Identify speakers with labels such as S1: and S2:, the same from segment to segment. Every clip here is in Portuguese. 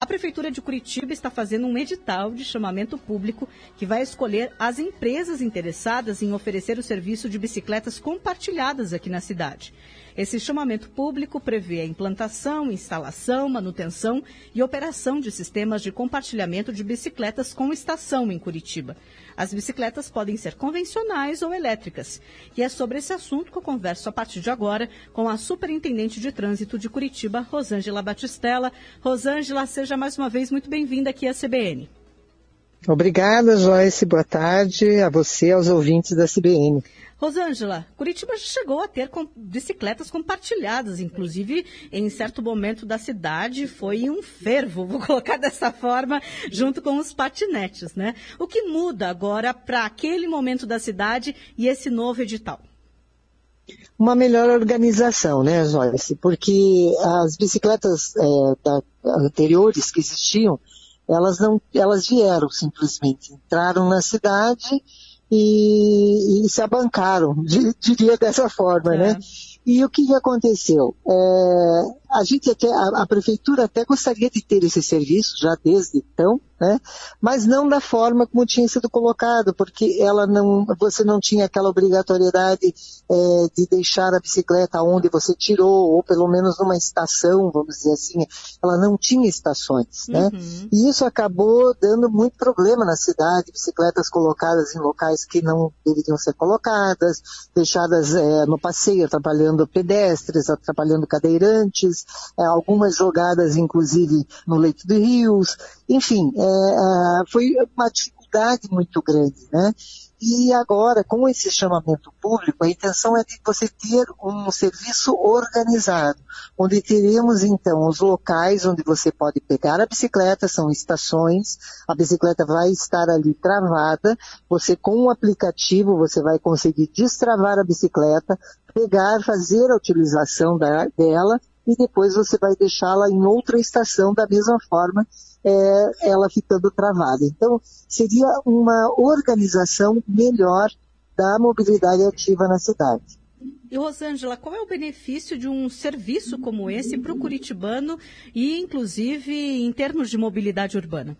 S1: A Prefeitura de Curitiba está fazendo um edital de chamamento público que vai escolher as empresas interessadas em oferecer o serviço de bicicletas compartilhadas aqui na cidade. Esse chamamento público prevê a implantação, instalação, manutenção e operação de sistemas de compartilhamento de bicicletas com estação em Curitiba. As bicicletas podem ser convencionais ou elétricas. E é sobre esse assunto que eu converso a partir de agora com a Superintendente de Trânsito de Curitiba, Rosângela Batistella. Rosângela, seja mais uma vez muito bem-vinda aqui à CBN.
S2: Obrigada, Joyce. Boa tarde a você e aos ouvintes da CBN.
S1: Rosângela, Curitiba já chegou a ter bicicletas compartilhadas, inclusive em certo momento da cidade foi um fervo, vou colocar dessa forma, junto com os patinetes, né? O que muda agora para aquele momento da cidade e esse novo edital?
S2: Uma melhor organização, né, Joyce? Porque as bicicletas anteriores que existiam, elas vieram simplesmente, entraram na cidade e se abancaram, diria dessa forma, né? E o que aconteceu? A prefeitura até gostaria de ter esse serviço já desde então, né? Mas não da forma como tinha sido colocado, porque você não tinha aquela obrigatoriedade de deixar a bicicleta onde você tirou, ou pelo menos numa estação, vamos dizer assim. Ela não tinha estações, né? E isso acabou dando muito problema na cidade, bicicletas colocadas em locais que não deveriam ser colocadas, deixadas no passeio, atrapalhando pedestres, atrapalhando cadeirantes, algumas jogadas inclusive no leito de rios, enfim, foi uma dificuldade muito grande, né? E agora, com esse chamamento público, a intenção é de você ter um serviço organizado, onde teremos então os locais onde você pode pegar a bicicleta, são estações, a bicicleta vai estar ali travada, você com o aplicativo você vai conseguir destravar a bicicleta, pegar, fazer a utilização dela e depois você vai deixá-la em outra estação da mesma forma, ela ficando travada. Então, seria uma organização melhor da mobilidade ativa na cidade.
S1: E, Rosângela, qual é o benefício de um serviço como esse para o curitibano e, inclusive, em termos de mobilidade urbana?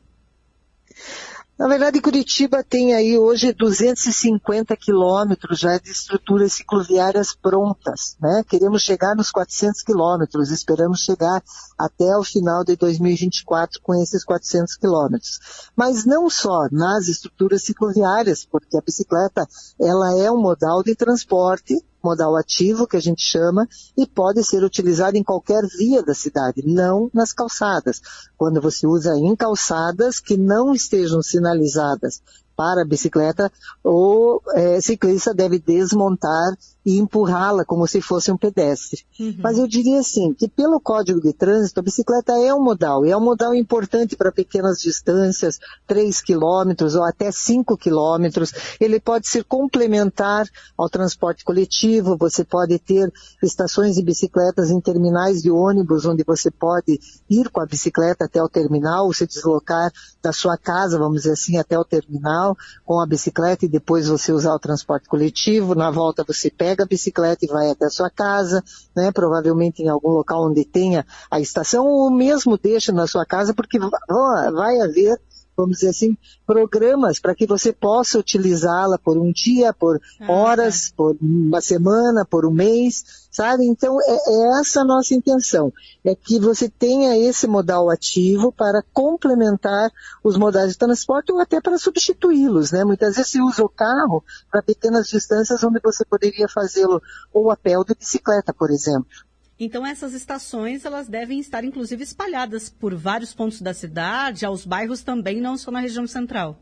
S2: Na verdade, Curitiba tem aí hoje 250 quilômetros já de estruturas cicloviárias prontas, né? Queremos chegar nos 400 quilômetros, esperamos chegar até o final de 2024 com esses 400 quilômetros. Mas não só nas estruturas cicloviárias, porque a bicicleta, ela é um modal de transporte, modal ativo, que a gente chama, e pode ser utilizado em qualquer via da cidade, não nas calçadas. Quando você usa em calçadas que não estejam sinalizadas para a bicicleta, o ciclista deve desmontar e empurrá-la como se fosse um pedestre. Mas eu diria assim, que pelo Código de Trânsito, a bicicleta é um modal importante para pequenas distâncias, 3 quilômetros ou até 5 quilômetros. Ele pode ser complementar ao transporte coletivo, você pode ter estações de bicicletas em terminais de ônibus, onde você pode ir com a bicicleta até o terminal, ou se deslocar da sua casa, vamos dizer assim, até o terminal, com a bicicleta e depois você usar o transporte coletivo. Na volta você pega a bicicleta e vai até a sua casa, né? Provavelmente em algum local onde tenha a estação, ou mesmo deixa na sua casa, porque vai haver, vamos dizer assim, programas para que você possa utilizá-la por um dia, por horas, por uma semana, por um mês, sabe? Então, é essa a nossa intenção, é que você tenha esse modal ativo para complementar os modais de transporte ou até para substituí-los, né? Muitas vezes você usa o carro para pequenas distâncias onde você poderia fazê-lo ou a pé ou de bicicleta, por exemplo.
S1: Então, essas estações, elas devem estar, inclusive, espalhadas por vários pontos da cidade, aos bairros também, não só na região central.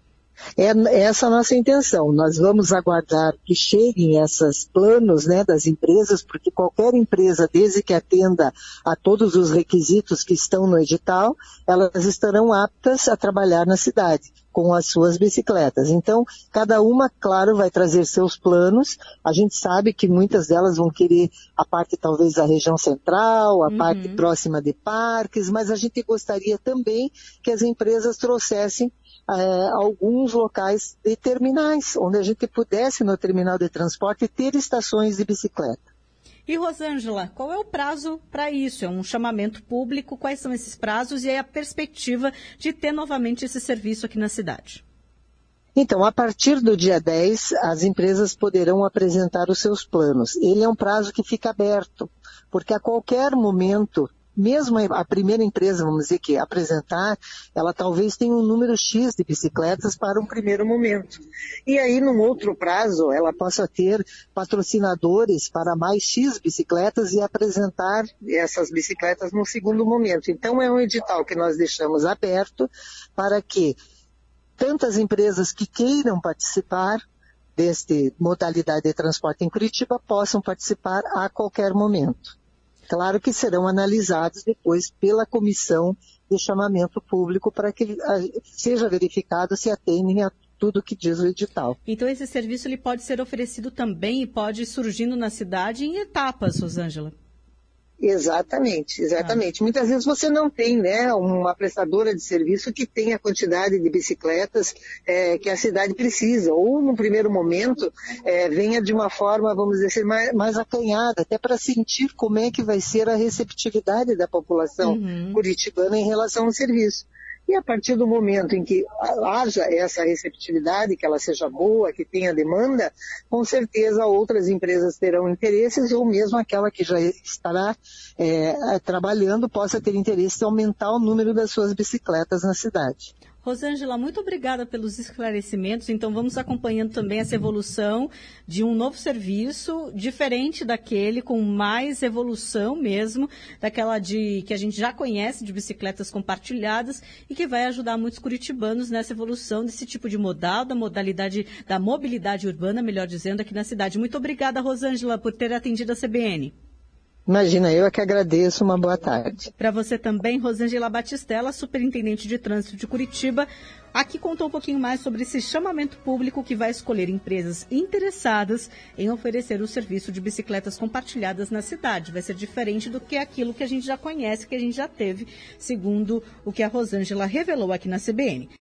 S2: É essa a nossa intenção. Nós vamos aguardar que cheguem esses planos, né, das empresas, porque qualquer empresa, desde que atenda a todos os requisitos que estão no edital, elas estarão aptas a trabalhar na cidade com as suas bicicletas. Então, cada uma, claro, vai trazer seus planos. A gente sabe que muitas delas vão querer a parte, talvez, da região central, a parte próxima de parques, mas a gente gostaria também que as empresas trouxessem alguns locais de terminais, onde a gente pudesse, no terminal de transporte, ter estações de bicicleta.
S1: E, Rosângela, qual é o prazo para isso? É um chamamento público? Quais são esses prazos e a perspectiva de ter novamente esse serviço aqui na cidade?
S2: Então, a partir do dia 10, as empresas poderão apresentar os seus planos. Ele é um prazo que fica aberto, porque a qualquer momento, mesmo a primeira empresa, vamos dizer que apresentar, ela talvez tenha um número X de bicicletas para um primeiro momento. E aí, num outro prazo, ela possa ter patrocinadores para mais X bicicletas e apresentar essas bicicletas no segundo momento. Então, é um edital que nós deixamos aberto para que tantas empresas que queiram participar desta modalidade de transporte em Curitiba possam participar a qualquer momento. Claro que serão analisados depois pela comissão de chamamento público para que seja verificado se atendem a tudo que diz o edital.
S1: Então esse serviço ele pode ser oferecido também e pode ir surgindo na cidade em etapas, Rosângela?
S2: Exatamente. Muitas vezes você não tem, né, uma prestadora de serviço que tenha a quantidade de bicicletas que a cidade precisa, ou no primeiro momento venha de uma forma, vamos dizer, mais acanhada, até para sentir como é que vai ser a receptividade da população curitibana em relação ao serviço. E a partir do momento em que haja essa receptividade, que ela seja boa, que tenha demanda, com certeza outras empresas terão interesses, ou mesmo aquela que já estará trabalhando possa ter interesse em aumentar o número das suas bicicletas na cidade.
S1: Rosângela, muito obrigada pelos esclarecimentos. Então, vamos acompanhando também essa evolução de um novo serviço, diferente daquele, com mais evolução mesmo, daquela que a gente já conhece, de bicicletas compartilhadas, e que vai ajudar muitos curitibanos nessa evolução desse tipo de modal, da mobilidade urbana, melhor dizendo, aqui na cidade. Muito obrigada, Rosângela, por ter atendido a CBN.
S2: Imagina, eu é que agradeço, uma boa tarde.
S1: Para você também, Rosângela Batistella, superintendente de trânsito de Curitiba, aqui contou um pouquinho mais sobre esse chamamento público que vai escolher empresas interessadas em oferecer o serviço de bicicletas compartilhadas na cidade. Vai ser diferente do que aquilo que a gente já conhece, que a gente já teve, segundo o que a Rosângela revelou aqui na CBN.